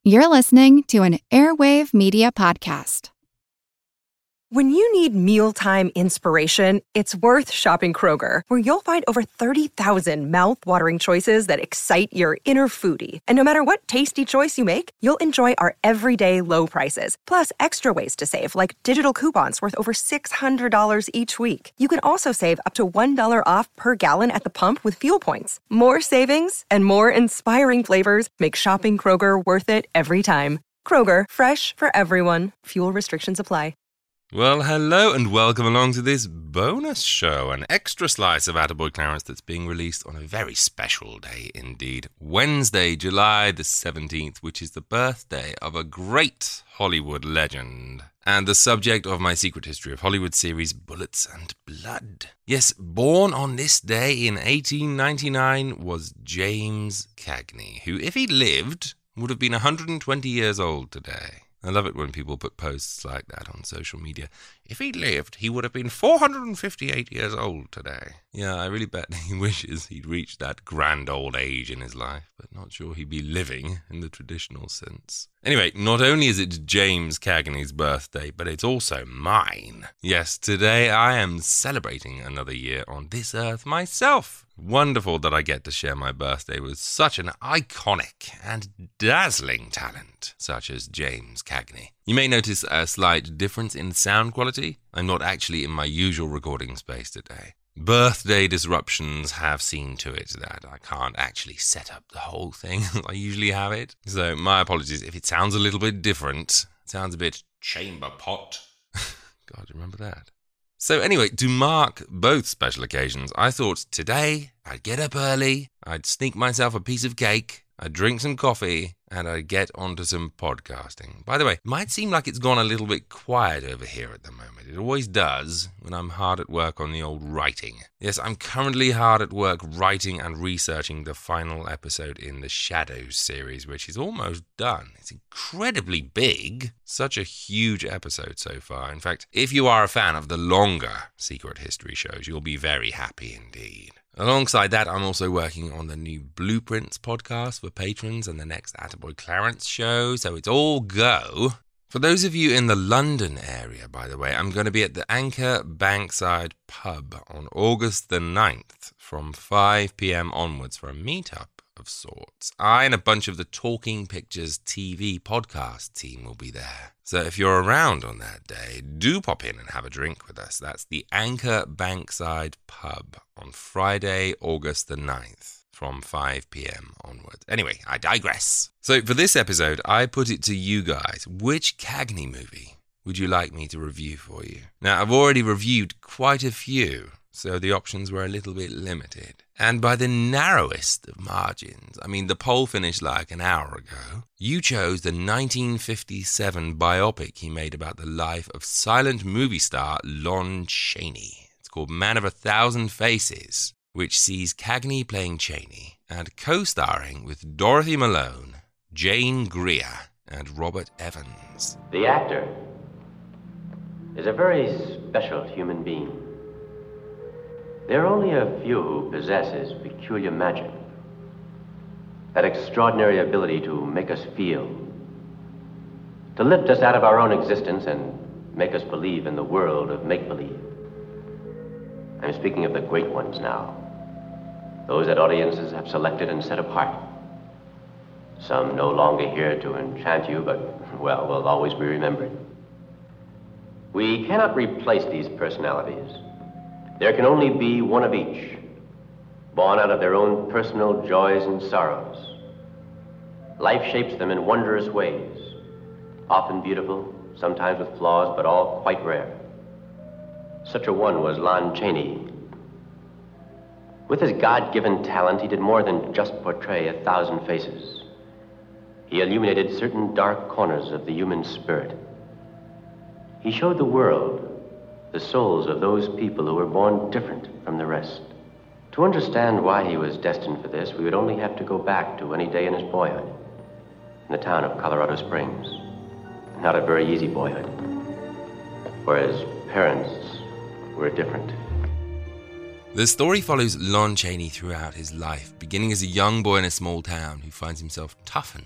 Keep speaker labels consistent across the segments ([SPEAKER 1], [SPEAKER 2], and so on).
[SPEAKER 1] You're listening to an Airwave Media Podcast.
[SPEAKER 2] When you need mealtime inspiration, it's worth shopping Kroger, where you'll find over 30,000 mouth-watering choices that excite your inner foodie. And no matter what tasty choice you make, you'll enjoy our everyday low prices, plus extra ways to save, like digital coupons worth over $600 each week. You can also save up to $1 off per gallon at the pump with fuel points. More savings and more inspiring flavors make shopping Kroger worth it every time. Kroger, fresh for everyone. Fuel restrictions apply.
[SPEAKER 3] Well, hello and welcome along to this bonus show, an extra slice of Attaboy Clarence that's being released on a very special day indeed. Wednesday, July the 17th, which is the birthday of a great Hollywood legend and the subject of my Secret History of Hollywood series, Bullets and Blood. Yes, born on this day in 1899 was James Cagney, who, if he lived, would have been 120 years old today. I love it when people put posts like that on social media. If he'd lived, he would have been 458 years old today. Yeah, I really bet he wishes he'd reached that grand old age in his life, but not sure he'd be living in the traditional sense. Anyway, not only is it James Cagney's birthday, but it's also mine. Yes, today I am celebrating another year on this earth myself. Wonderful that I get to share my birthday with such an iconic and dazzling talent, such as James Cagney. You may notice a slight difference in sound quality. I'm not actually in my usual recording space today. Birthday disruptions have seen to it that I can't actually set up the whole thing as I usually have it. So my apologies if it sounds a little bit different. It sounds a bit chamber pot. God, remember that? So anyway, to mark both special occasions, I thought today I'd get up early, I'd sneak myself a piece of cake, I'd drink some coffee, and I'd get onto some podcasting. By the way, it might seem like it's gone a little bit quiet over here at the moment. It always does when I'm hard at work on the old writing. Yes, I'm currently hard at work writing and researching the final episode in the Shadows series, which is almost done. It's incredibly big. Such a huge episode so far. In fact, if you are a fan of the longer Secret History shows, you'll be very happy indeed. Alongside that, I'm also working on the new Blueprints podcast for patrons and the next Attaboy Clarence show, so it's all go. For those of you in the London area, by the way, I'm going to be at the Anchor Bankside Pub on August the 9th from 5 p.m. onwards for a meetup of sorts. I and a bunch of the Talking Pictures TV podcast team will be there. So if you're around on that day, do pop in and have a drink with us. That's the Anchor Bankside Pub on Friday, August the 9th from 5 p.m. onwards. Anyway, I digress. So for this episode, I put it to you guys. Which Cagney movie would you like me to review for you? Now, I've already reviewed quite a few, so the options were a little bit limited. And by the narrowest of margins, I mean the poll finished like an hour ago, you chose the 1957 biopic he made about the life of silent movie star Lon Chaney. It's called Man of a Thousand Faces, which sees Cagney playing Chaney and co-starring with Dorothy Malone, Jane Greer, and Robert Evans.
[SPEAKER 4] The actor is a very special human being. There are only a few who possess his peculiar magic, that extraordinary ability to make us feel, to lift us out of our own existence and make us believe in the world of make-believe. I'm speaking of the great ones now, those that audiences have selected and set apart. Some no longer here to enchant you, but, well, will always be remembered. We cannot replace these personalities. There can only be one of each, born out of their own personal joys and sorrows. Life shapes them in wondrous ways, often beautiful, sometimes with flaws, but all quite rare. Such a one was Lon Chaney. With his God-given talent, he did more than just portray 1,000 faces. He illuminated certain dark corners of the human spirit. He showed the world the souls of those people who were born different from the rest. To understand why he was destined for this, we would only have to go back to any day in his boyhood, in the town of Colorado Springs. Not a very easy boyhood, for his parents were different.
[SPEAKER 3] The story follows Lon Chaney throughout his life, beginning as a young boy in a small town who finds himself toughened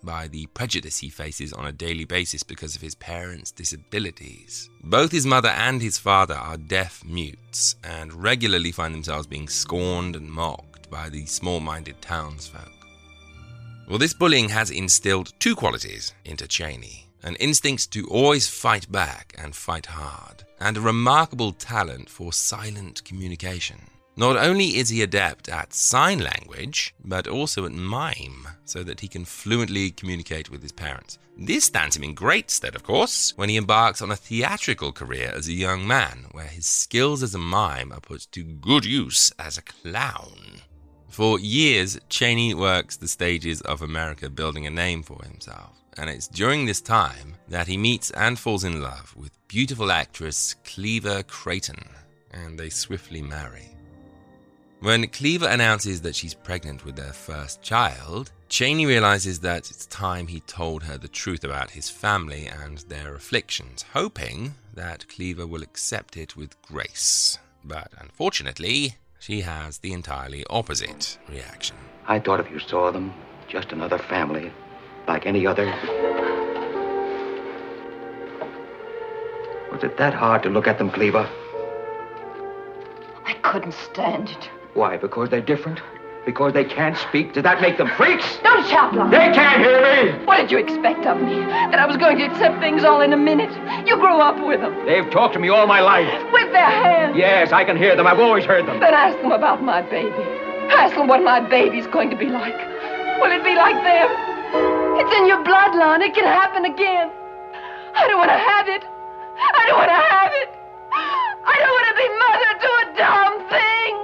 [SPEAKER 3] by the prejudice he faces on a daily basis because of his parents' disabilities. Both his mother and his father are deaf mutes and regularly find themselves being scorned and mocked by the small-minded townsfolk. Well, this bullying has instilled two qualities into Cheney: an instinct to always fight back and fight hard, and a remarkable talent for silent communication. Not only is he adept at sign language, but also at mime, so that he can fluently communicate with his parents. This stands him in great stead, of course, when he embarks on a theatrical career as a young man, where his skills as a mime are put to good use as a clown. For years, Cheney works the stages of America building a name for himself, and it's during this time that he meets and falls in love with beautiful actress Cleaver Creighton, and they swiftly marry. When Cleaver announces that she's pregnant with their first child, Cheney realizes that it's time he told her the truth about his family and their afflictions, hoping that Cleaver will accept it with grace. But unfortunately, she has the entirely opposite reaction.
[SPEAKER 5] I thought if you saw them, just another family, like any other. Was it that hard to look at them, Cleaver?
[SPEAKER 6] I couldn't stand it.
[SPEAKER 5] Why, because they're different? Because they can't speak? Does that make them freaks?
[SPEAKER 6] Don't shout, Lon.
[SPEAKER 5] They can't hear me!
[SPEAKER 6] What did you expect of me? That I was going to accept things all in a minute? You grew up with them.
[SPEAKER 5] They've talked to me all my life.
[SPEAKER 6] With their hands.
[SPEAKER 5] Yes, I can hear them. I've always heard them.
[SPEAKER 6] Then ask them about my baby. Ask them what my baby's going to be like. Will it be like them? It's in your blood, Lon. It can happen again. I don't want to have it. I don't want to have it. I don't want to be mother to a dumb thing.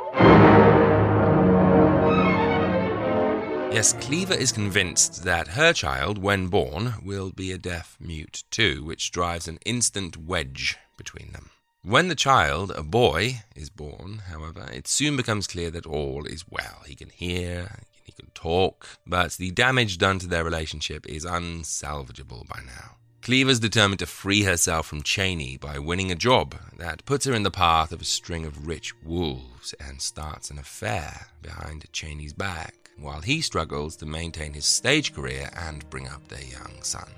[SPEAKER 3] Yes, Cleaver is convinced that her child, when born, will be a deaf mute too, which drives an instant wedge between them. When the child, a boy, is born, however, it soon becomes clear that all is well. He can hear, he can talk, but the damage done to their relationship is unsalvageable by now. Cleaver's determined to free herself from Cheney by winning a job that puts her in the path of a string of rich wolves and starts an affair behind Cheney's back, while he struggles to maintain his stage career and bring up their young son.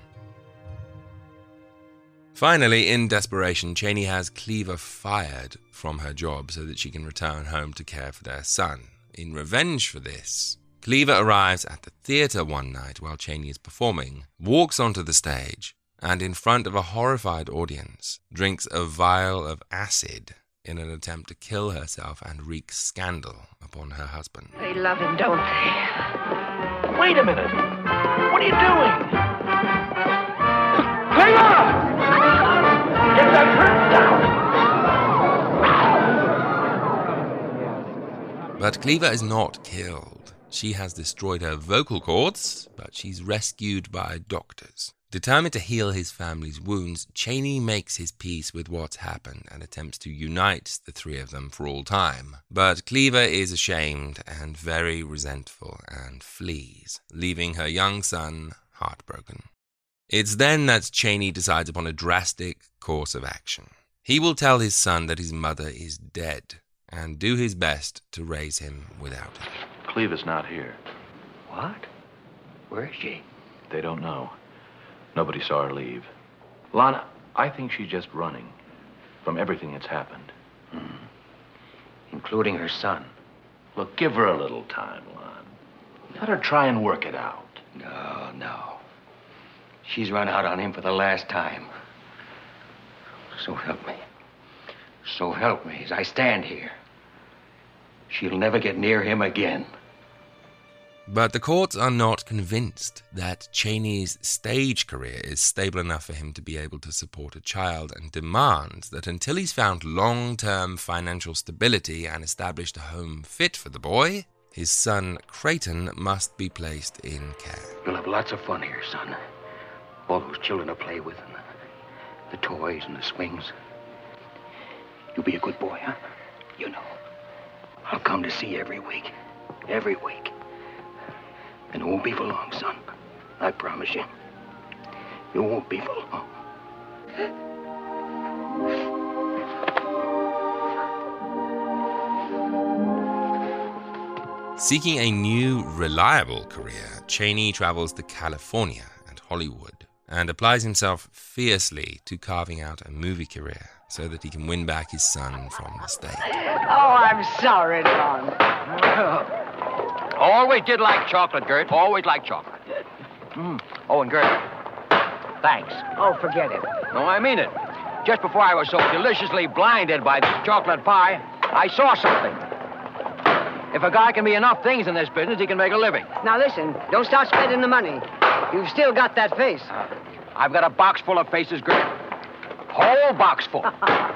[SPEAKER 3] Finally, in desperation, Cheney has Cleaver fired from her job so that she can return home to care for their son. In revenge for this, Cleaver arrives at the theater one night while Cheney is performing, walks onto the stage, and in front of a horrified audience, drinks a vial of acid in an attempt to kill herself and wreak scandal upon her husband.
[SPEAKER 6] They love him, don't they?
[SPEAKER 5] Wait a minute. What are you doing? Cleaver! Get that hurt down!
[SPEAKER 3] But Cleaver is not killed. She has destroyed her vocal cords, but she's rescued by doctors. Determined to heal his family's wounds, Cheney makes his peace with what's happened and attempts to unite the three of them for all time. But Cleaver is ashamed and very resentful and flees, leaving her young son heartbroken. It's then that Cheney decides upon a drastic course of action. He will tell his son that his mother is dead and do his best to raise him without her.
[SPEAKER 7] Cleaver's not here.
[SPEAKER 5] What? Where is she?
[SPEAKER 7] They don't know. Nobody saw her leave. Lana, I think she's just running from everything that's happened.
[SPEAKER 5] Including her son.
[SPEAKER 7] Look, give her a little time, Lon. Let her try and work it out.
[SPEAKER 5] No. She's run out on him for the last time. So help me. So help me as I stand here. She'll never get near him again.
[SPEAKER 3] But the courts are not convinced that Cheney's stage career is stable enough for him to be able to support a child, and demand that until he's found long-term financial stability and established a home fit for the boy, his son Creighton must be placed in care.
[SPEAKER 5] You'll have lots of fun here, son. All those children to play with, and the toys and the swings. You'll be a good boy, huh? You know. I'll come to see you every week. Every week. And it won't be for long, son. I promise you. It won't be for long.
[SPEAKER 3] Seeking a new, reliable career, Chaney travels to California and Hollywood and applies himself fiercely to carving out a movie career so that he can win back his son from the state.
[SPEAKER 5] Oh, I'm sorry, Lon.
[SPEAKER 7] Always did like chocolate, Gert. Always like chocolate. Oh, and Gert, thanks.
[SPEAKER 5] Oh, forget it.
[SPEAKER 7] No, I mean it. Just before I was so deliciously blinded by this chocolate pie, I saw something. If a guy can be enough things in this business, he can make a living.
[SPEAKER 5] Now, listen, don't start spending the money. You've still got that face.
[SPEAKER 7] I've got a box full of faces, Gert. Whole box full.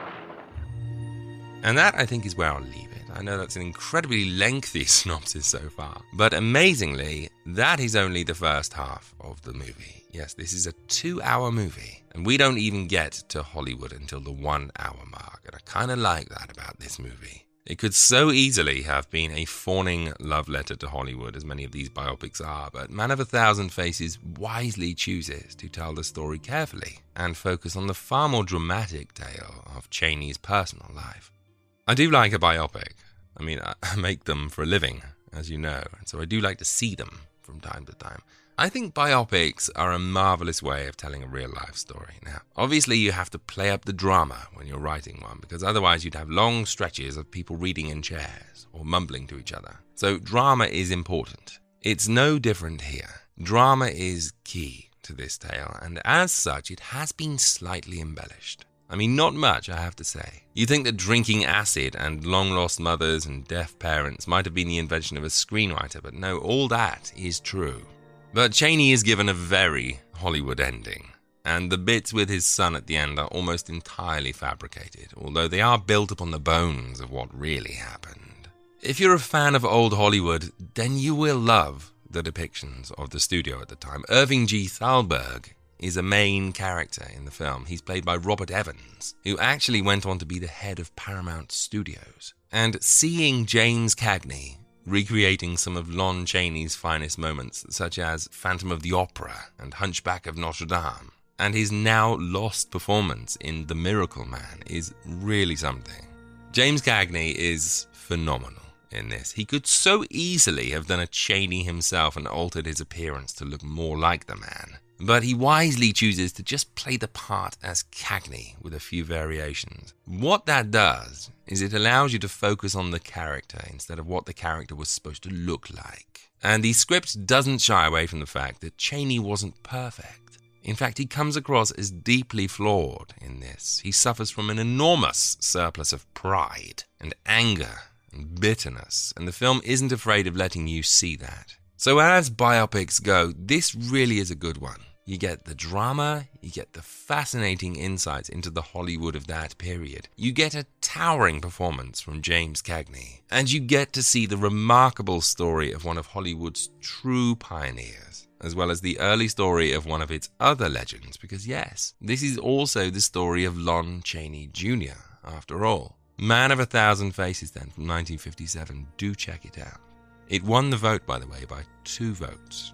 [SPEAKER 3] And that, I think, is where I'll leave it. I know that's an incredibly lengthy synopsis so far, but amazingly, that is only the first half of the movie. Yes, this is a 2-hour movie, and we don't even get to Hollywood until the 1-hour mark, and I kind of like that about this movie. It could so easily have been a fawning love letter to Hollywood, as many of these biopics are, but Man of a Thousand Faces wisely chooses to tell the story carefully and focus on the far more dramatic tale of Chaney's personal life. I do like a biopic. I mean, I make them for a living, as you know, and so I do like to see them from time to time. I think biopics are a marvelous way of telling a real-life story. Now, obviously you have to play up the drama when you're writing one, because otherwise you'd have long stretches of people reading in chairs or mumbling to each other. So drama is important. It's no different here. Drama is key to this tale, and as such, it has been slightly embellished. I mean, not much, I have to say. You think that drinking acid and long-lost mothers and deaf parents might have been the invention of a screenwriter, but no, all that is true. But Chaney is given a very Hollywood ending, and the bits with his son at the end are almost entirely fabricated, although they are built upon the bones of what really happened. If you're a fan of old Hollywood, then you will love the depictions of the studio at the time. Irving G. Thalberg is a main character in the film. He's played by Robert Evans, who actually went on to be the head of Paramount Studios. And seeing James Cagney recreating some of Lon Chaney's finest moments, such as Phantom of the Opera and Hunchback of Notre Dame, and his now lost performance in The Miracle Man is really something. James Cagney is phenomenal in this. He could so easily have done a Chaney himself and altered his appearance to look more like the man. But he wisely chooses to just play the part as Cagney with a few variations. What that does is it allows you to focus on the character instead of what the character was supposed to look like. And the script doesn't shy away from the fact that Chaney wasn't perfect. In fact, he comes across as deeply flawed in this. He suffers from an enormous surplus of pride and anger and bitterness, and the film isn't afraid of letting you see that. So as biopics go, this really is a good one. You get the drama, you get the fascinating insights into the Hollywood of that period. You get a towering performance from James Cagney. And you get to see the remarkable story of one of Hollywood's true pioneers, as well as the early story of one of its other legends, because yes, this is also the story of Lon Chaney Jr., after all. Man of a Thousand Faces then, from 1957, do check it out. It won the vote, by the way, by 2 votes.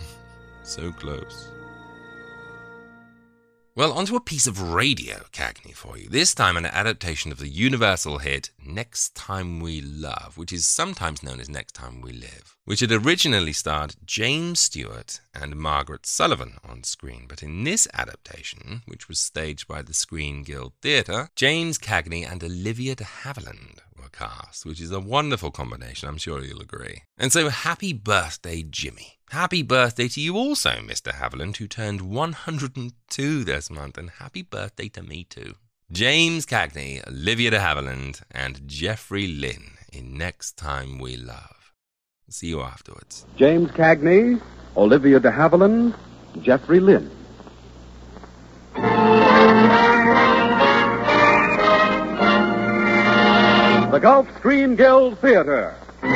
[SPEAKER 3] So close. Well, onto a piece of radio Cagney for you. This time an adaptation of the Universal hit Next Time We Love, which is sometimes known as Next Time We Live, which had originally starred James Stewart and Margaret Sullivan on screen. But in this adaptation, which was staged by the Screen Guild Theatre, James Cagney and Olivia de Havilland were cast, which is a wonderful combination, I'm sure you'll agree. And so happy birthday, Jimmy. Happy birthday to you also, Mr. Havilland, who turned 102 this month, and happy birthday to me too. James Cagney, Olivia de Havilland, and Jeffrey Lynn in Next Time We Love. See you afterwards.
[SPEAKER 8] James Cagney, Olivia de Havilland, Jeffrey Lynn. The Gulf Screen Guild Theatre.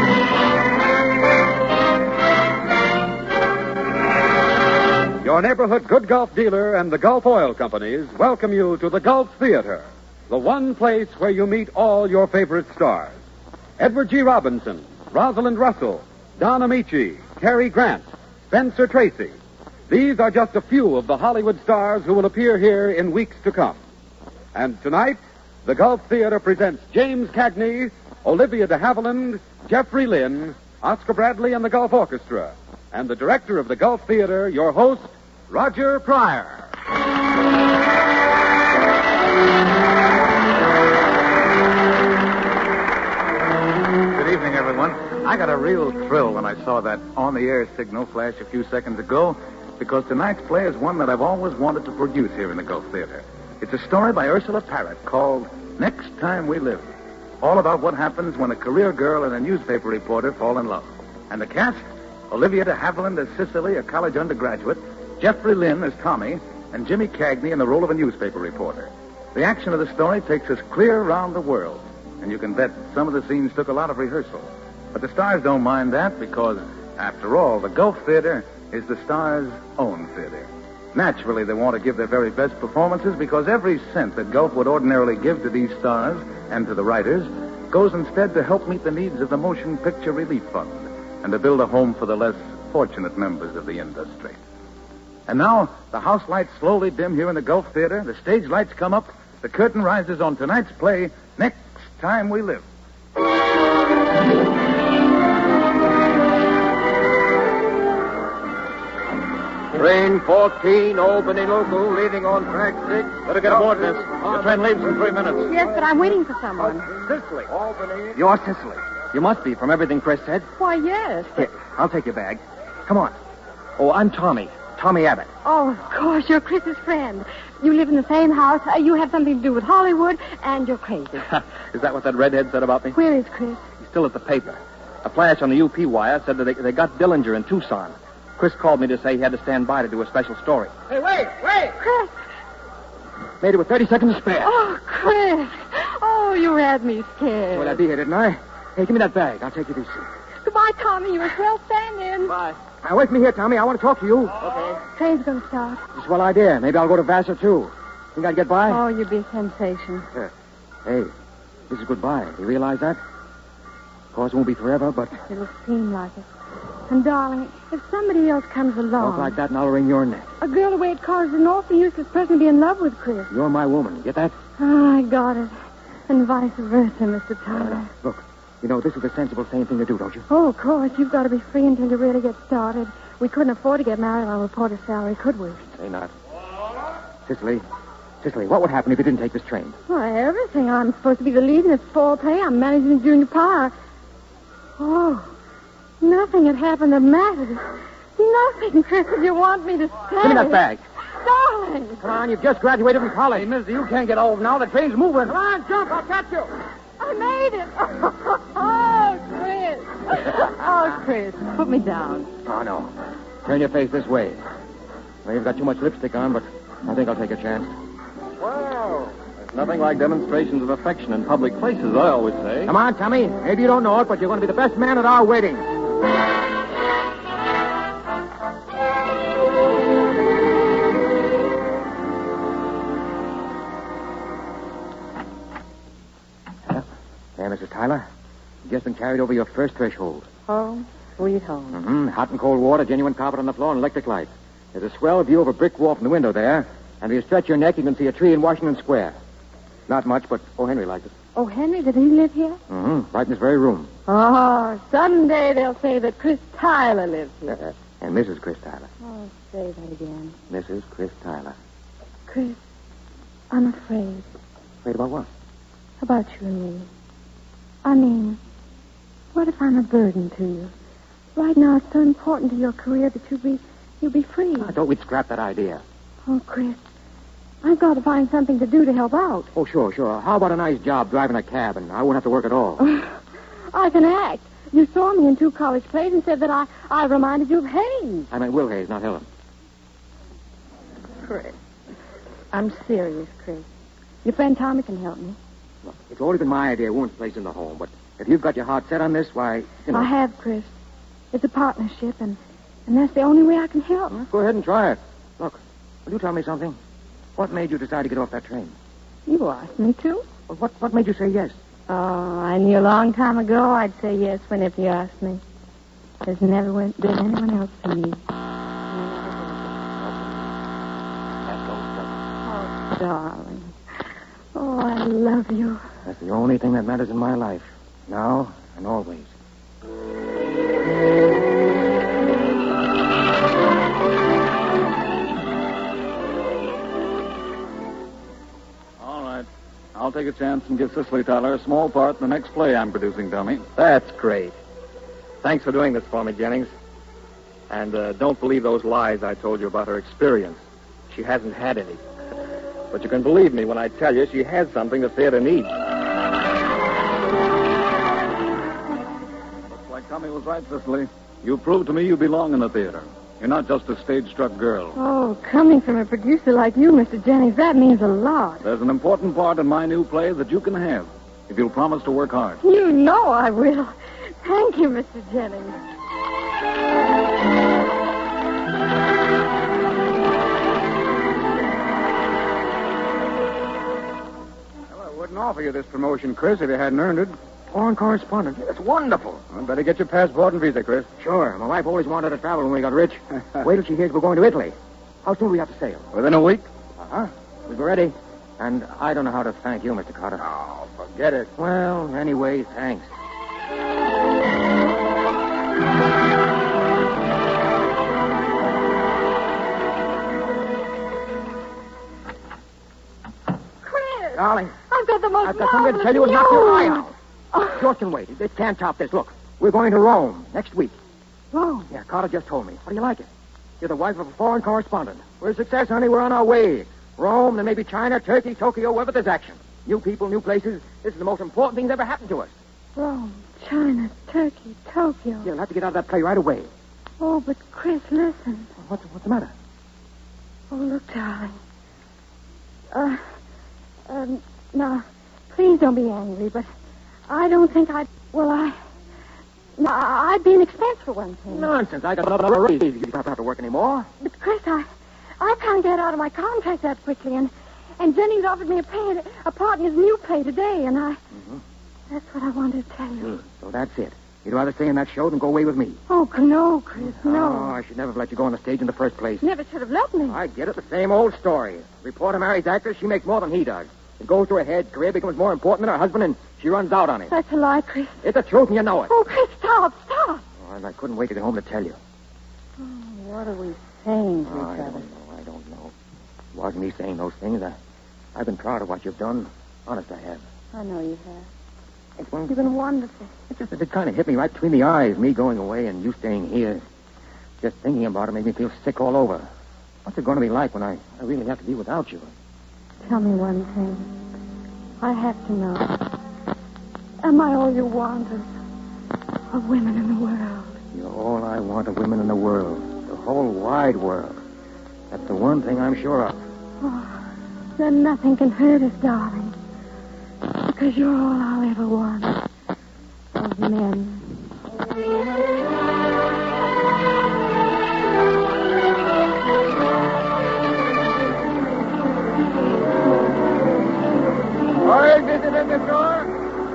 [SPEAKER 8] Your neighborhood Good Gulf dealer and the Gulf Oil Companies welcome you to the Gulf Theatre, the one place where you meet all your favorite stars. Edward G. Robinson, Rosalind Russell, Don Amici, Cary Grant, Spencer Tracy. These are just a few of the Hollywood stars who will appear here in weeks to come. And tonight, the Gulf Theatre presents James Cagney, Olivia de Havilland, Jeffrey Lynn, Oscar Bradley and the Gulf Orchestra, and the director of the Gulf Theater, your host, Roger Pryor.
[SPEAKER 9] Good evening, everyone. I got a real thrill when I saw that on-the-air signal flash a few seconds ago, because tonight's play is one that I've always wanted to produce here in the Gulf Theater. It's a story by Ursula Parrott called Next Time We Live, all about what happens when a career girl and a newspaper reporter fall in love. And the cast? Olivia de Havilland as Cicely, a college undergraduate, Jeffrey Lynn as Tommy, and Jimmy Cagney in the role of a newspaper reporter. The action of the story takes us clear around the world, and you can bet some of the scenes took a lot of rehearsal. But the stars don't mind that because, after all, the Gulf Theater is the stars' own theater. Naturally, they want to give their very best performances because every cent that Gulf would ordinarily give to these stars and to the writers goes instead to help meet the needs of the Motion Picture Relief Fund and to build a home for the less fortunate members of the industry. And now, the house lights slowly dim here in the Gulf Theater, the stage lights come up, the curtain rises on tonight's play, Next Time We Live.
[SPEAKER 10] Train 14, Albany local, leaving on track 6.
[SPEAKER 9] Better get aboard, miss. Your train leaves in 3 minutes.
[SPEAKER 11] Yes, but I'm waiting for someone.
[SPEAKER 10] Cicely. Albany.
[SPEAKER 7] You're Cicely. You must be from everything Chris said.
[SPEAKER 11] Why, yes.
[SPEAKER 7] Here, I'll take your bag. Come on. Oh, I'm Tommy. Tommy Abbott.
[SPEAKER 11] Oh, of course, you're Chris's friend. You live in the same house. You have something to do with Hollywood, and you're crazy.
[SPEAKER 7] Is that what that redhead said about me?
[SPEAKER 11] Where is Chris?
[SPEAKER 7] He's still at the paper. A flash on the UP wire said that they got Dillinger in Tucson. Chris called me to say he had to stand by to do a special story.
[SPEAKER 10] Hey, wait!
[SPEAKER 11] Chris!
[SPEAKER 7] Made it with 30 seconds to spare.
[SPEAKER 11] Oh, Chris! Oh, you had me scared.
[SPEAKER 7] Well, I be here, didn't I? Hey, give me that bag. I'll take you to see.
[SPEAKER 11] Goodbye, Tommy. You were swell stand-in.
[SPEAKER 7] Bye. Now, wait for me here, Tommy. I want to talk to you.
[SPEAKER 11] Okay. Train's going to start.
[SPEAKER 7] It's a swell idea. Maybe I'll go to Vassar, too. Think I'd get by?
[SPEAKER 11] Oh, you'd be a sensation.
[SPEAKER 7] Hey, this is goodbye. You realize that? Of course, it won't be forever, but...
[SPEAKER 11] It'll seem like it. And, darling, if somebody else comes along...
[SPEAKER 7] Talk like that and I'll wring your neck.
[SPEAKER 11] A girl the way it causes an awfully useless person to be in love with Chris.
[SPEAKER 7] You're my woman. Get that?
[SPEAKER 11] Oh, I got it. And vice versa, Mr. Tyler.
[SPEAKER 7] Look, you know, this is the sensible, sane thing to do, don't you?
[SPEAKER 11] Oh, of course. You've got to be free until you really get started. We couldn't afford to get married on a reporter's salary, could we?
[SPEAKER 7] Say not. Cicely, what would happen if you didn't take this train?
[SPEAKER 11] Why, everything. I'm supposed to be the lead in its fall pay. I'm managing junior power. Oh, nothing had happened that mattered. Nothing, Chris, if you want me to stay.
[SPEAKER 7] Give me that bag.
[SPEAKER 11] Darling.
[SPEAKER 7] Come on, you've just graduated from college.
[SPEAKER 10] Hey, mister, you can't get old now. The train's moving.
[SPEAKER 7] Come on, jump. I'll catch you.
[SPEAKER 11] I made it. Oh, Chris. Oh, Chris, put me down.
[SPEAKER 7] Oh, no. Turn your face this way. Well, you've got too much lipstick on, but I think I'll take a chance.
[SPEAKER 10] Wow. There's nothing like demonstrations of affection in public places, I always say.
[SPEAKER 7] Come on, Tommy. Maybe you don't know it, but you're going to be the best man at our wedding. There, Mrs. Tyler. You've just been carried over your first threshold.
[SPEAKER 11] Home, sweet home.
[SPEAKER 7] Mm-hmm. Hot and cold water, genuine carpet on the floor, and electric light. There's a swell view of a brick wall from the window there. And if you stretch your neck, you can see a tree in Washington Square. Not much, but O. Henry likes it.
[SPEAKER 11] Oh, Henry, did he live here?
[SPEAKER 7] Mm-hmm. Right in this very room.
[SPEAKER 11] Oh, someday they'll say that Chris Tyler lives here.
[SPEAKER 7] And Mrs. Chris Tyler.
[SPEAKER 11] Oh, say that again.
[SPEAKER 7] Mrs. Chris Tyler.
[SPEAKER 11] Chris, I'm afraid.
[SPEAKER 7] Afraid about what?
[SPEAKER 11] About you and me. I mean, what if I'm a burden to you? Right now, it's so important to your career that you'll be free.
[SPEAKER 7] I thought we'd scrap that idea.
[SPEAKER 11] Oh, Chris, I've got to find something to do to help out.
[SPEAKER 7] Oh, sure. How about a nice job driving a cab, and I won't have to work at all?
[SPEAKER 11] I can act. You saw me in 2 college plays and said that I reminded you of Hayes.
[SPEAKER 7] I meant Will Hayes, not Helen.
[SPEAKER 11] Chris, I'm serious, Chris. Your friend Tommy can help me.
[SPEAKER 7] Look, it's always been my idea woman's place in the home, but if you've got your heart set on this, why, you know...
[SPEAKER 11] I have, Chris. It's a partnership, and that's the only way I can help.
[SPEAKER 7] Go ahead and try it. Look, will you tell me something? What made you decide to get off that train?
[SPEAKER 11] You asked me to.
[SPEAKER 7] Well, what made you say yes?
[SPEAKER 11] Oh, I knew a long time ago I'd say yes whenever you asked me. There's never been anyone else for me. Oh, darling. Oh, I love you.
[SPEAKER 7] That's the only thing that matters in my life. Now and always.
[SPEAKER 10] All right. I'll take a chance and give Cicely Tyler a small part in the next play I'm producing, Tommy.
[SPEAKER 12] That's great. Thanks for doing this for me, Jennings. And don't believe those lies I told you about her experience. She hasn't had any. But you can believe me when I tell you she has something the theater needs.
[SPEAKER 10] Looks like Tommy was right, Cicely. You proved to me you belong in the theater. You're not just a stage-struck girl.
[SPEAKER 11] Oh, coming from a producer like you, Mr. Jennings, that means a lot.
[SPEAKER 10] There's an important part in my new play that you can have, if you'll promise to work hard.
[SPEAKER 11] You know I will. Thank you, Mr. Jennings.
[SPEAKER 9] Well, I wouldn't offer you this promotion, Chris, if you hadn't earned it.
[SPEAKER 5] Foreign correspondent. That's wonderful.
[SPEAKER 9] Well, better get your passport and visa, Chris.
[SPEAKER 5] Sure. My wife always wanted to travel when we got rich. Wait till she hears we're going to Italy. How soon do we have to sail?
[SPEAKER 9] Within a week?
[SPEAKER 5] Uh-huh. We'll be ready. And I don't know how to thank you, Mr. Carter.
[SPEAKER 9] Oh, forget it.
[SPEAKER 5] Well, anyway, thanks.
[SPEAKER 11] Chris!
[SPEAKER 5] Darling,
[SPEAKER 11] I've got the most
[SPEAKER 5] I've got something to tell you and knock your eye out. George can wait. It can't top this. Look, we're going to Rome next week.
[SPEAKER 11] Rome?
[SPEAKER 5] Yeah, Carter just told me. How do you like it? You're the wife of a foreign correspondent. We're a success, honey. We're on our way. Rome, then maybe China, Turkey, Tokyo, wherever there's action. New people, new places. This is the most important thing that's ever happened to us.
[SPEAKER 11] Rome, China, Turkey, Tokyo.
[SPEAKER 5] You'll have to get out of that play right away.
[SPEAKER 11] Oh, but Chris, listen.
[SPEAKER 5] What's the matter?
[SPEAKER 11] Oh, look, darling. Now, please don't be angry, but I don't think I'd be an expense for one thing.
[SPEAKER 5] Nonsense. I got another raise. You don't have to work anymore.
[SPEAKER 11] But, Chris, I can't get out of my contract that quickly, and Jennings offered me a part in his new play today, and that's what I wanted to tell you.
[SPEAKER 5] So that's it. You'd rather stay in that show than go away with me.
[SPEAKER 11] Oh, no, Chris, no.
[SPEAKER 5] Oh, I should never have let you go on the stage in the first place.
[SPEAKER 11] Never should have let me.
[SPEAKER 5] I get it. The same old story. Reporter marries actress. She makes more than he does. It goes to her head. Career becomes more important than her husband, and she runs out on him.
[SPEAKER 11] That's a lie, Chris.
[SPEAKER 5] It's the truth, and you know it.
[SPEAKER 11] Oh, Chris, stop.
[SPEAKER 5] Oh, and I couldn't wait to get home to tell you.
[SPEAKER 11] Oh, what are we saying to each other?
[SPEAKER 5] I don't know. It wasn't me saying those things. I've been proud of what you've done. Honest, I have.
[SPEAKER 11] I know you have. You've been wonderful.
[SPEAKER 5] It kind of hit me right between the eyes, me going away and you staying here. Just thinking about it made me feel sick all over. What's it going to be like when I really have to be without you?
[SPEAKER 11] Tell me one thing. I have to know. Am I all you want of women in the world?
[SPEAKER 5] You're all I want of women in the world. The whole wide world. That's the one thing I'm sure of.
[SPEAKER 11] Oh, then nothing can hurt us, darling. Because you're all I'll ever want of men.
[SPEAKER 9] All right, visit in the door.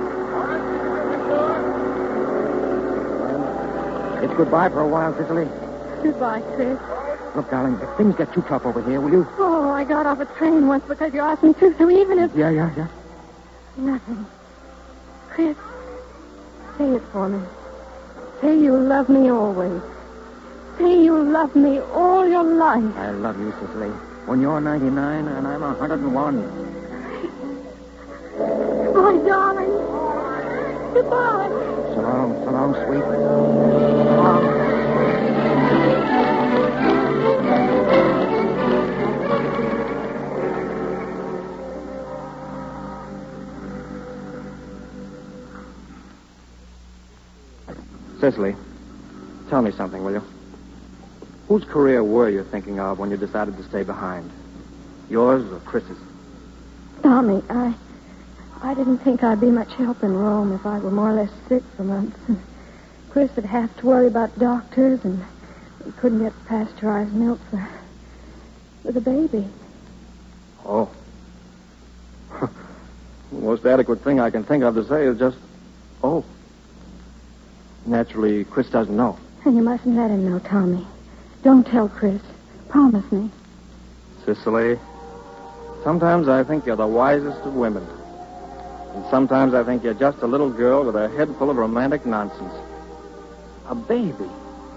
[SPEAKER 5] It's goodbye for a while, Cicely.
[SPEAKER 11] Goodbye, Chris.
[SPEAKER 5] Look, darling, if things get too tough over here, will you?
[SPEAKER 11] Oh, I got off a train once because you asked me to, so even if...
[SPEAKER 5] Yeah.
[SPEAKER 11] Nothing. Chris, say it for me. Say you love me always. Say you love me all your life.
[SPEAKER 5] I love you, Cicely. When you're 99 and I'm 101.
[SPEAKER 11] Goodbye, darling. Goodbye.
[SPEAKER 5] So long, sweet. So long.
[SPEAKER 12] Cicely, tell me something, will you? Whose career were you thinking of when you decided to stay behind? Yours or Chris's?
[SPEAKER 11] Tommy, I didn't think I'd be much help in Rome if I were more or less sick for months. And Chris would have to worry about doctors, and we couldn't get pasteurized milk for the baby.
[SPEAKER 12] Oh. The most adequate thing I can think of to say is just, oh. Naturally, Chris doesn't know.
[SPEAKER 11] And you mustn't let him know, Tommy. Don't tell Chris. Promise me.
[SPEAKER 12] Cicely, sometimes I think you're the wisest of women. And sometimes I think you're just a little girl with a head full of romantic nonsense. A baby?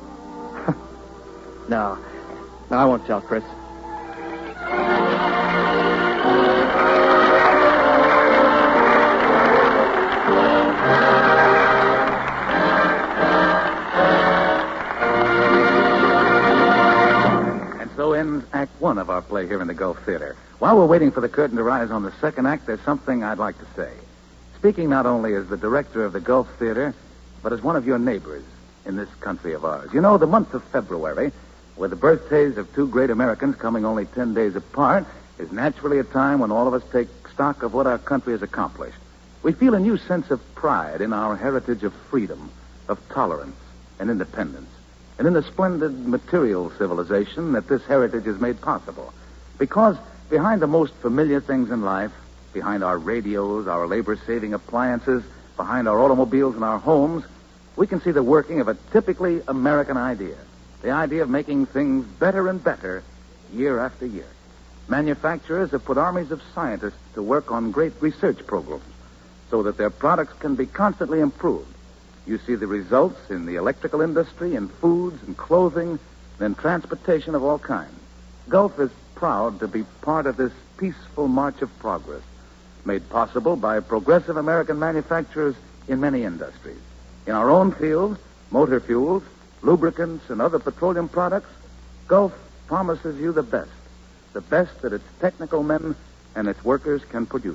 [SPEAKER 12] No, I won't tell Chris.
[SPEAKER 9] So ends Act 1 of our play here in the Gulf Theater. While we're waiting for the curtain to rise on the second act, there's something I'd like to say. Speaking not only as the director of the Gulf Theater, but as one of your neighbors in this country of ours. You know, the month of February, with the birthdays of two great Americans coming only 10 days apart, is naturally a time when all of us take stock of what our country has accomplished. We feel a new sense of pride in our heritage of freedom, of tolerance, and independence, and in the splendid material civilization that this heritage has made possible. Because behind the most familiar things in life, behind our radios, our labor-saving appliances, behind our automobiles and our homes, we can see the working of a typically American idea. The idea of making things better and better year after year. Manufacturers have put armies of scientists to work on great research programs so that their products can be constantly improved. You see the results in the electrical industry, in foods and clothing, and in transportation of all kinds. Gulf is proud to be part of this peaceful march of progress, made possible by progressive American manufacturers in many industries. In our own field, motor fuels, lubricants, and other petroleum products, Gulf promises you the best that its technical men and its workers can produce.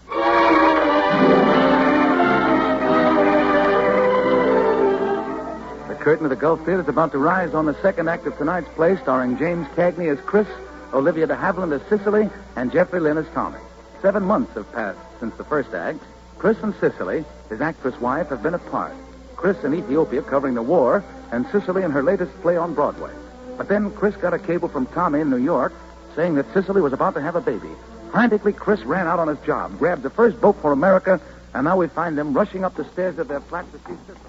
[SPEAKER 9] The curtain of the Gulf Theater is about to rise on the second act of tonight's play, starring James Cagney as Chris, Olivia de Havilland as Cicely, and Jeffrey Lynn as Tommy. 7 months have passed since the first act. Chris and Cicely, his actress wife, have been apart. Chris in Ethiopia covering the war, and Cicely in her latest play on Broadway. But then Chris got a cable from Tommy in New York saying that Cicely was about to have a baby. Frantically, Chris ran out on his job, grabbed the first boat for America, and now we find them rushing up the stairs of their flat to see Cicely.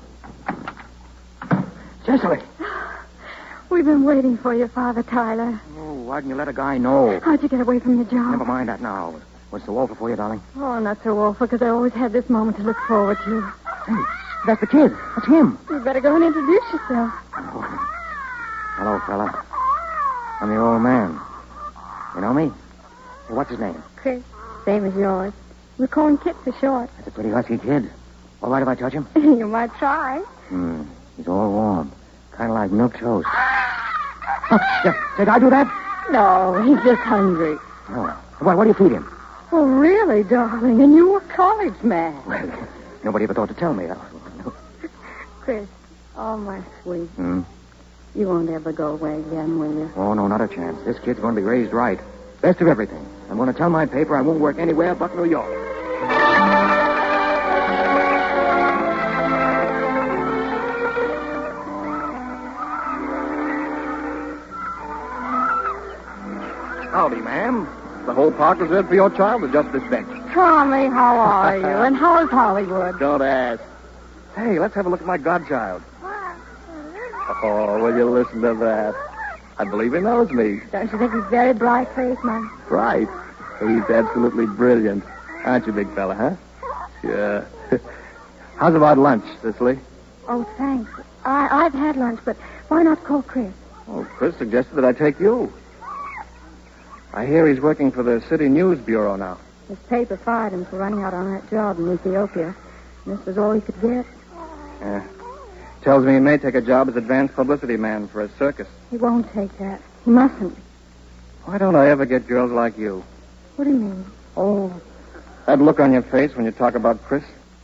[SPEAKER 12] Cicely!
[SPEAKER 11] We've been waiting for you, Father Tyler.
[SPEAKER 5] Oh, why didn't you let a guy know?
[SPEAKER 11] How'd you get away from your job?
[SPEAKER 5] Never mind that now. What's the awful for you, darling?
[SPEAKER 11] Oh, not so awful, because I always had this moment to look forward to.
[SPEAKER 5] Hey, that's the kid. That's him.
[SPEAKER 11] You better go and introduce yourself.
[SPEAKER 5] Oh. Hello, fella. I'm your old man. You know me? Hey, what's his name?
[SPEAKER 11] Chris. Same as yours. We call him Kit for short.
[SPEAKER 5] That's a pretty husky kid. All right if I touch him?
[SPEAKER 11] You might try.
[SPEAKER 5] He's all warm. Kind of like milk toast. Oh, did I do that?
[SPEAKER 11] No, he's just hungry.
[SPEAKER 5] Oh. What do you feed him?
[SPEAKER 11] Oh, really, darling? And you a college man.
[SPEAKER 5] Well, nobody ever thought to tell me.
[SPEAKER 11] Chris, oh, my sweet. You won't ever go away again, will you?
[SPEAKER 5] Oh, no, not a chance. This kid's going to be raised right. Best of everything. I'm going to tell my paper I won't work anywhere but New York.
[SPEAKER 12] Howdy, ma'am. The whole park reserved for your child or just this bench?
[SPEAKER 11] Tommy, how are you? And how's Hollywood?
[SPEAKER 12] Don't ask. Hey, let's have a look at my godchild. Oh, will you listen to that? I believe he knows me.
[SPEAKER 11] Don't you think he's very bright-faced, man?
[SPEAKER 12] Right. He's absolutely brilliant. Aren't you, big fella, huh? Sure. How's about lunch, Cicely?
[SPEAKER 11] Oh, thanks. I've had lunch, but why not call Chris?
[SPEAKER 12] Oh, Chris suggested that I take you. I hear he's working for the City News Bureau now.
[SPEAKER 11] His paper fired him for running out on that job in Ethiopia. And this was all he could get.
[SPEAKER 12] Yeah. Tells me he may take a job as advanced publicity man for a circus.
[SPEAKER 11] He won't take that. He mustn't.
[SPEAKER 12] Why don't I ever get girls like you?
[SPEAKER 11] What do you mean?
[SPEAKER 12] Oh, that look on your face when you talk about Chris.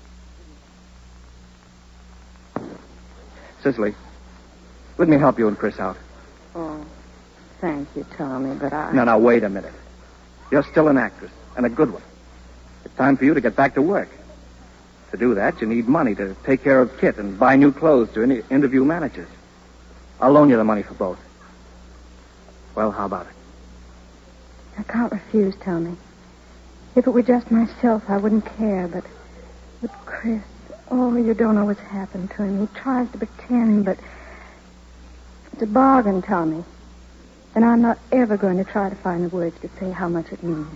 [SPEAKER 12] Cicely, let me help you and Chris out.
[SPEAKER 11] Oh, thank you, Tommy, but I...
[SPEAKER 12] Now, wait a minute. You're still an actress, and a good one. It's time for you to get back to work. To do that, you need money to take care of Kit and buy new clothes to interview managers. I'll loan you the money for both. Well, how about it?
[SPEAKER 11] I can't refuse, Tommy. If it were just myself, I wouldn't care, but Chris, oh, you don't know what's happened to him. He tries to pretend, but it's a bargain, Tommy. And I'm not ever going to try to find the words to say how much it means.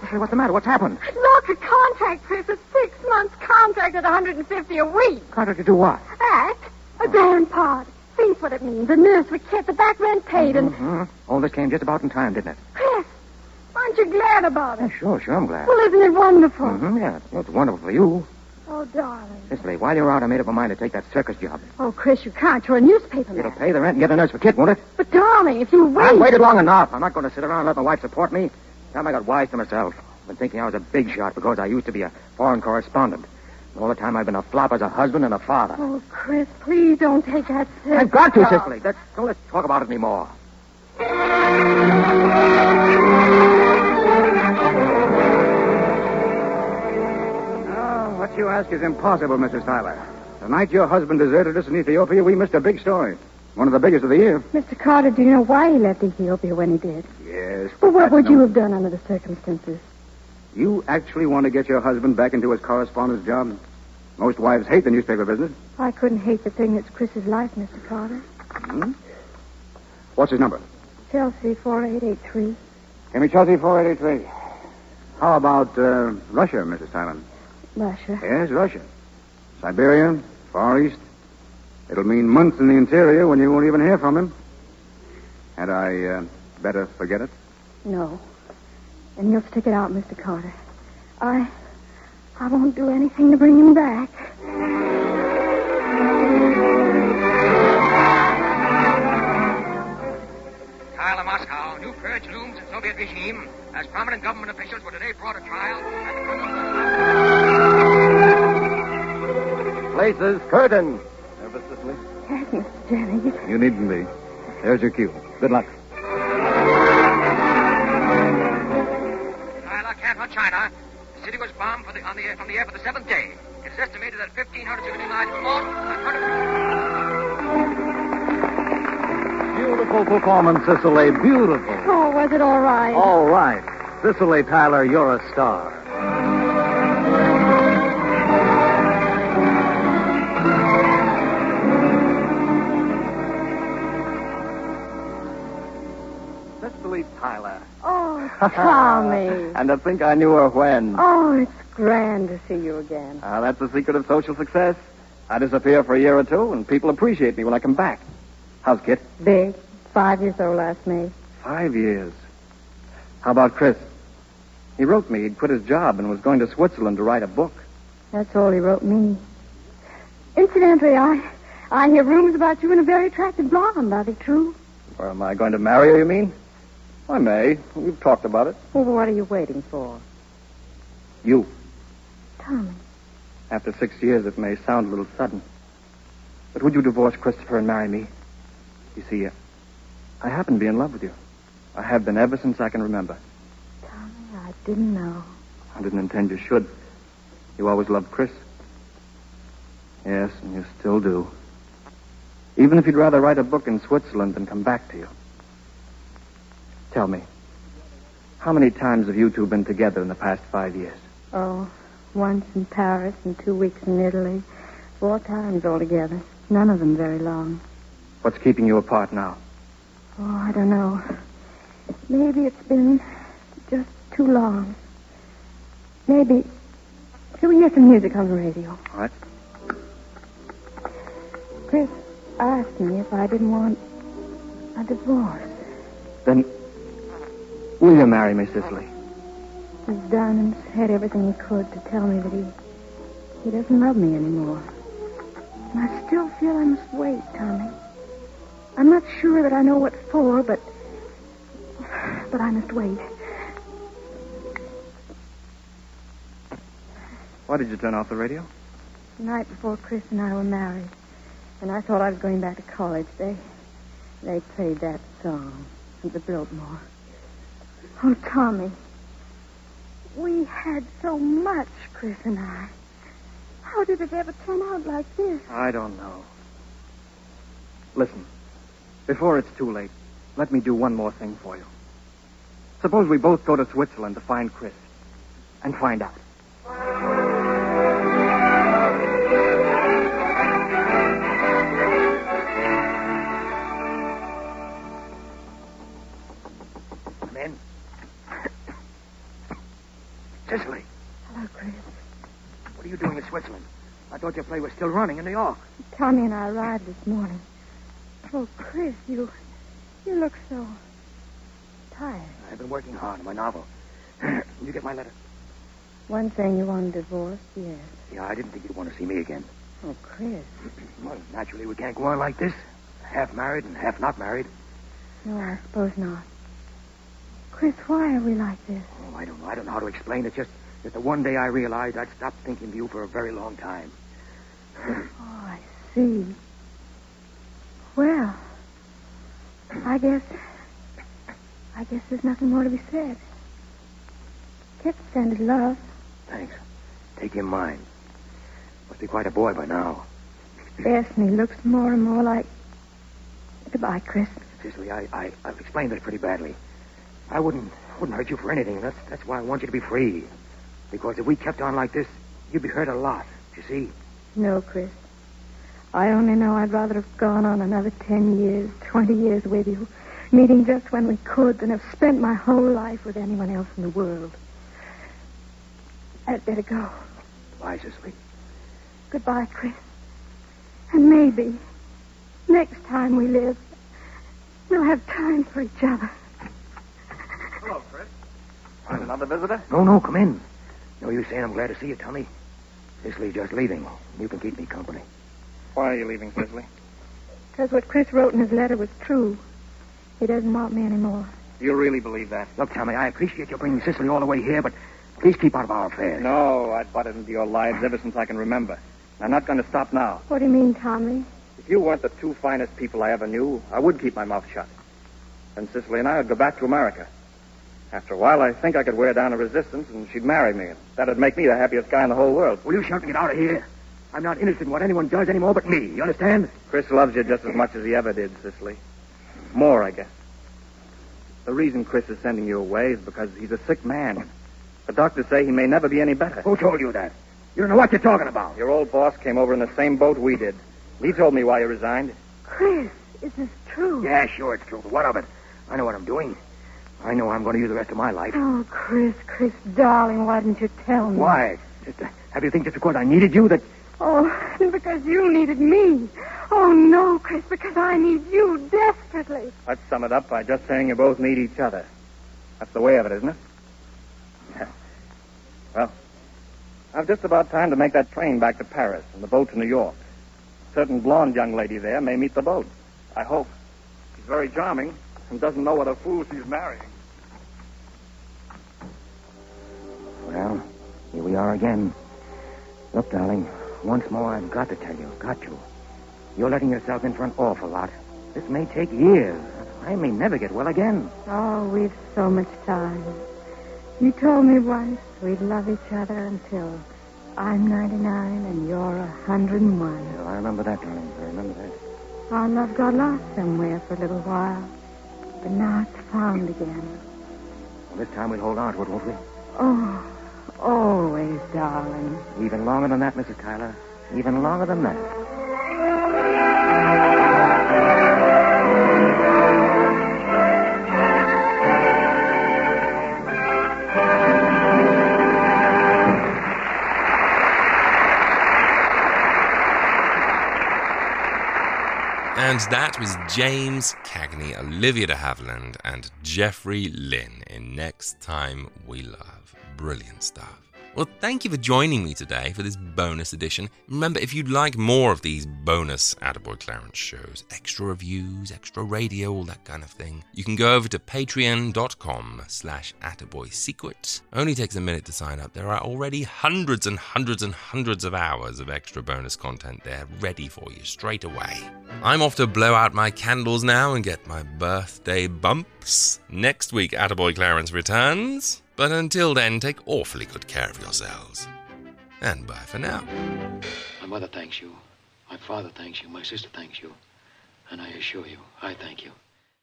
[SPEAKER 12] Cecily, what's the matter? What's happened?
[SPEAKER 11] Look, a contract, Chris. A 6 months contract at $150 a week.
[SPEAKER 12] Contract to do what?
[SPEAKER 11] Act. A grand part. Think what it means. The nurse we kept, the back rent paid, and...
[SPEAKER 12] Mm-hmm. All this came just about in time, didn't it?
[SPEAKER 11] Chris, aren't you glad about it?
[SPEAKER 12] Yeah, sure, I'm glad.
[SPEAKER 11] Well, isn't it wonderful?
[SPEAKER 12] Mm-hmm, yeah. Well, it's wonderful for you.
[SPEAKER 11] Oh, darling.
[SPEAKER 12] Cecily, while you were out, I made up my mind to take that circus job.
[SPEAKER 11] Oh, Chris, you can't. You're a newspaper man.
[SPEAKER 12] It'll pay the rent and get a nurse for Kit, won't it?
[SPEAKER 11] But, darling, if you wait...
[SPEAKER 12] I've waited long enough. I'm not going to sit around and let my wife support me. Time I got wise to myself. I've been thinking I was a big shot because I used to be a foreign correspondent. All the time I've been a flop as a husband and a father.
[SPEAKER 11] Oh, Chris, please don't take that serious.
[SPEAKER 12] I've got to, Cecily. Don't let's talk about it anymore.
[SPEAKER 9] Oh, what you ask is impossible, Mrs. Tyler. The night your husband deserted us in Ethiopia, we missed a big story. One of the biggest of the year.
[SPEAKER 11] Mr. Carter, do you know why he left Ethiopia when he did?
[SPEAKER 9] Yes.
[SPEAKER 11] Well, what would you have done under the circumstances?
[SPEAKER 9] You actually want to get your husband back into his correspondence job? Most wives hate the newspaper business.
[SPEAKER 11] I couldn't hate the thing that's Chris's life, Mr. Carter.
[SPEAKER 9] Hmm? What's his number?
[SPEAKER 11] Chelsea 4883.
[SPEAKER 9] Give me Chelsea 4883. How about Russia, Mrs. Tyler?
[SPEAKER 11] Russia.
[SPEAKER 9] Yes, Russia. Siberia, Far East. It'll mean months in the interior when you won't even hear from him. Had I better forget it?
[SPEAKER 11] No. And you'll stick it out, Mr. Carter. I won't do anything to bring him back.
[SPEAKER 5] Trial of Moscow. New purge looms in Soviet regime as prominent government officials were today brought to trial.
[SPEAKER 10] Places, curtain. Nervous, Cecily?
[SPEAKER 11] Yes, Mr. Jennings.
[SPEAKER 9] You needn't be. There's your cue. Good luck.
[SPEAKER 5] Trial of Canton, China. The city was bombed from the air for the 7th day. It's estimated that 1,500 civilian lives were lost.
[SPEAKER 9] Beautiful performance, Cecily. Beautiful.
[SPEAKER 11] Oh, was it all right?
[SPEAKER 9] All right. Cecily Tyler, you're a star.
[SPEAKER 12] Cecily Tyler.
[SPEAKER 11] Oh, Tommy.
[SPEAKER 12] And to think I knew her when.
[SPEAKER 11] Oh, it's grand to see you again.
[SPEAKER 12] That's the secret of social success. I disappear for a year or two, and people appreciate me when I come back. How's Kit?
[SPEAKER 11] Big. 5 years old last May.
[SPEAKER 12] 5 years. How about Chris? He wrote me he'd quit his job and was going to Switzerland to write a book.
[SPEAKER 11] That's all he wrote me. Incidentally, I hear rumors about you and a very attractive blonde. Are they true?
[SPEAKER 12] Or am I going to marry her, you mean? I may. We've talked about it.
[SPEAKER 11] Well, what are you waiting for?
[SPEAKER 12] You.
[SPEAKER 11] Tommy.
[SPEAKER 12] After 6 years, it may sound a little sudden. But would you divorce Christopher and marry me? You see, I happen to be in love with you. I have been ever since I can remember.
[SPEAKER 11] Tommy, I didn't know.
[SPEAKER 12] I didn't intend you should. You always loved Chris. Yes, and you still do. Even if you'd rather write a book in Switzerland than come back to you. Tell me, how many times have you two been together in the past 5 years?
[SPEAKER 11] Oh, once in Paris and 2 weeks in Italy. 4 times altogether. None of them very long.
[SPEAKER 12] What's keeping you apart now?
[SPEAKER 11] Oh, I don't know. Maybe it's been just too long. Maybe... Shall we hear some music on the radio?
[SPEAKER 12] All right.
[SPEAKER 11] Chris asked me if I didn't want a divorce.
[SPEAKER 12] Then, will you marry me, Cecily?
[SPEAKER 11] He's done and said everything he could to tell me that he doesn't love me anymore. And I still feel I must wait, Tommy. I'm not sure that I know what for, but I must wait.
[SPEAKER 12] Why did you turn off the radio?
[SPEAKER 11] The night before Chris and I were married, and I thought I was going back to college, they played that song, the Biltmore. Oh, Tommy, we had so much, Chris and I. How did it ever turn out like this?
[SPEAKER 12] I don't know. Listen, before it's too late, let me do one more thing for you. Suppose we both go to Switzerland to find Chris and find out. Come in.
[SPEAKER 5] I thought your play was still running in New York.
[SPEAKER 11] Tommy and I arrived this morning. Oh, Chris, you look so tired.
[SPEAKER 5] I've been working hard on my novel. You get my letter?
[SPEAKER 11] One thing, you want a divorce? Yes.
[SPEAKER 5] Yeah, I didn't think you'd want to see me again.
[SPEAKER 11] Oh, Chris.
[SPEAKER 5] Well, naturally, we can't go on like this. Half married and half not married.
[SPEAKER 11] No, I suppose not. Chris, why are we like this?
[SPEAKER 5] Oh, I don't know. I don't know how to explain it. Just that the one day I realized I'd stopped thinking of you for a very long time.
[SPEAKER 11] Oh, I see. Well, I guess there's nothing more to be said. Kip sending love.
[SPEAKER 5] Thanks. Take him mine. Must be quite a boy by now.
[SPEAKER 11] Yes, and he looks more and more like... Goodbye, Chris.
[SPEAKER 5] Cicely, I've explained it pretty badly. I wouldn't hurt you for anything. That's why I want you to be free. Because if we kept on like this, you'd be hurt a lot, you see?
[SPEAKER 11] No, Chris. I only know I'd rather have gone on another 10 years, 20 years with you, meeting just when we could, than have spent my whole life with anyone else in the world. I'd better go.
[SPEAKER 5] Bye, Cicely.
[SPEAKER 11] Goodbye, Chris. And maybe, next time we live, we'll have time for each other.
[SPEAKER 12] Hello, Chris. Find another visitor?
[SPEAKER 5] No, come in. No use saying I'm glad to see you, Tommy. Cicely's just leaving. You can keep me company.
[SPEAKER 12] Why are you leaving, Cicely?
[SPEAKER 11] Because what Chris wrote in his letter was true. He doesn't want me anymore.
[SPEAKER 12] You really believe that?
[SPEAKER 5] Look, Tommy, I appreciate you bringing Cicely all the way here, but please keep out of our affairs.
[SPEAKER 12] No, I've butted into your lives ever since I can remember. I'm not going to stop now.
[SPEAKER 11] What do you mean, Tommy?
[SPEAKER 12] If you weren't the two finest people I ever knew, I would keep my mouth shut. Then Cicely and I would go back to America. After a while, I think I could wear down a resistance, and she'd marry me. That'd make me the happiest guy in the whole world.
[SPEAKER 5] Will you shut and get out of here? I'm not interested in what anyone does anymore but me. You understand?
[SPEAKER 12] Chris loves you just as much as he ever did, Cicely. More, I guess. The reason Chris is sending you away is because he's a sick man. The doctors say he may never be any better.
[SPEAKER 5] Who told you that? You don't know what you're talking about.
[SPEAKER 12] Your old boss came over in the same boat we did. He told me why you resigned.
[SPEAKER 11] Chris, is this true?
[SPEAKER 5] Yeah, sure, it's true. But what of it? I know what I'm doing. I know I'm going to use the rest of my life.
[SPEAKER 11] Oh, Chris, darling, why didn't you tell me?
[SPEAKER 5] Why? Have you think just because I needed you that...
[SPEAKER 11] Oh, because you needed me. Oh, no, Chris, because I need you desperately.
[SPEAKER 12] Let's sum it up by just saying you both need each other. That's the way of it, isn't it? Yeah. Well, I've just about time to make that train back to Paris and the boat to New York. A certain blonde young lady there may meet the boat. I hope. She's very charming and doesn't know what a fool she's marrying.
[SPEAKER 5] Well, here we are again. Look, darling, once more I've got to tell you, got to. You're letting yourself in for an awful lot. This may take years. I may never get well again.
[SPEAKER 11] Oh, we've so much time. You told me once we'd love each other until I'm 99 and you're 101.
[SPEAKER 5] Yeah, I remember that, darling. I remember that.
[SPEAKER 11] Our love got lost somewhere for a little while. But now it's found again.
[SPEAKER 5] Well, this time we'll hold on to it, won't we?
[SPEAKER 11] Oh, always, darling.
[SPEAKER 5] Even longer than that, Mrs. Tyler. Even longer than that.
[SPEAKER 3] And that was James Cagney, Olivia de Havilland, and Jeffrey Lynn in Next Time We Love. Brilliant stuff. Well, thank you for joining me today for this bonus edition. Remember, if you'd like more of these bonus Attaboy Clarence shows, extra reviews, extra radio, all that kind of thing, you can go over to patreon.com/AttaboySecrets. Only takes a minute to sign up. There are already hundreds and hundreds and hundreds of hours of extra bonus content there ready for you straight away. I'm off to blow out my candles now and get my birthday bumps. Next week, Attaboy Clarence returns. But until then, take awfully good care of yourselves. And bye for now.
[SPEAKER 5] My mother thanks you. My father thanks you. My sister thanks you. And I assure you, I thank you.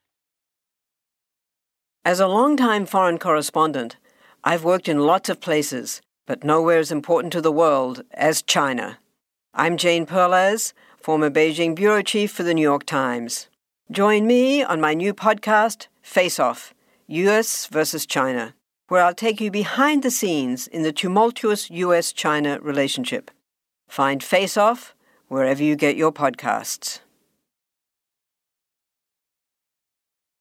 [SPEAKER 13] As a longtime foreign correspondent, I've worked in lots of places, but nowhere as important to the world as China. I'm Jane Perlez, former Beijing bureau chief for the New York Times. Join me on my new podcast, Face Off, U.S. versus China, where I'll take you behind the scenes in the tumultuous U.S.-China relationship. Find Face Off wherever you get your podcasts.